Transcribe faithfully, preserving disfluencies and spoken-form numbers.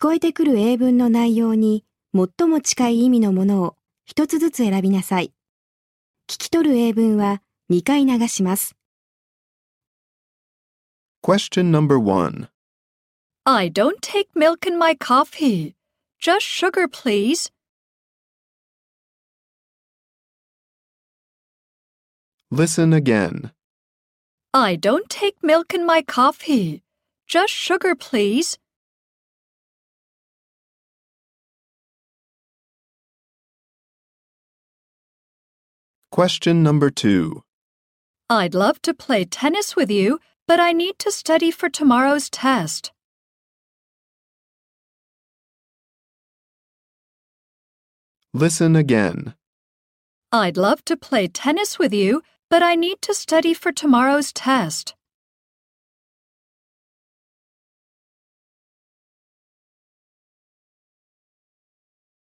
こえてくる英文の内容に最も近い意味のものを一つずつ選びなさい。聞き取る英文はにかい流します。 Question number one. I don't take milk in my coffee. Just sugar, please. Listen again. I don't take milk in my coffee. Just sugar, please. Question number two. I'd love to play tennis with you, but I need to study for tomorrow's test. Listen again. I'd love to play tennis with you, but I need to study for tomorrow's test.